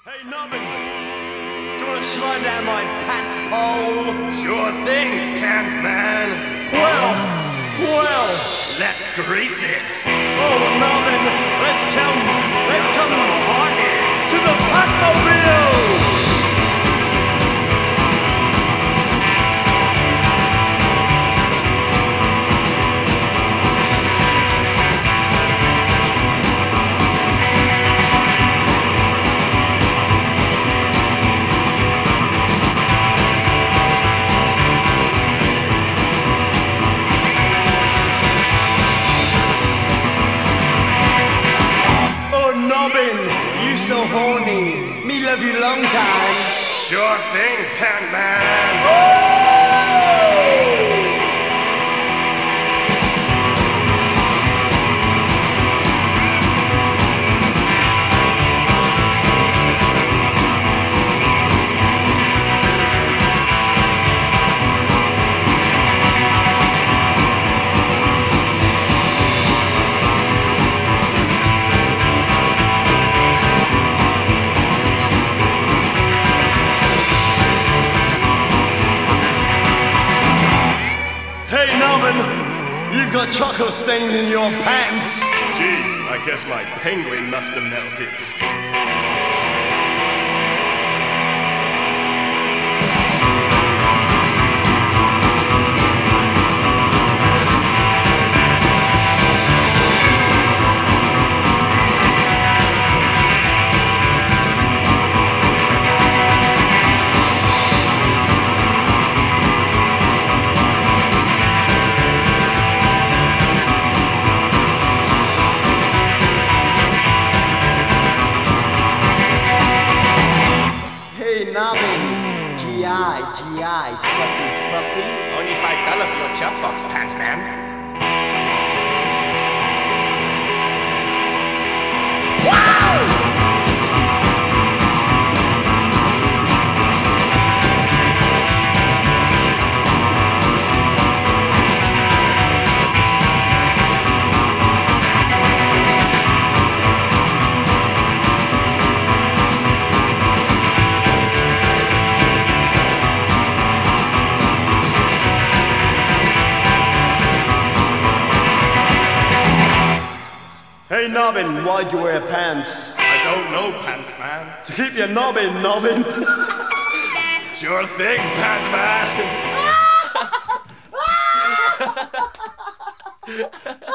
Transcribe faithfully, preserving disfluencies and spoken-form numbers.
Hey, Nubbin, do you want to slide down my pant pole? Sure thing, Pant Man. Well, well, let's grease it. Oh, Nubbin, let's come, let's come to the Patmobile. You so horny, me love you long time. Sure thing, Pant Man. Oh! Hey, Nubbin, you've got chocolate stain in your pants. Gee, I guess my penguin must have melted. Nubbin, G I, G I, sucky fucky. Only five dollars for your chop box, Pant Man. Hey, Nubbin, why'd you wear pants? I don't know, Pant Man. To keep your nobbin, Nubbin. Sure thing, Pant Man.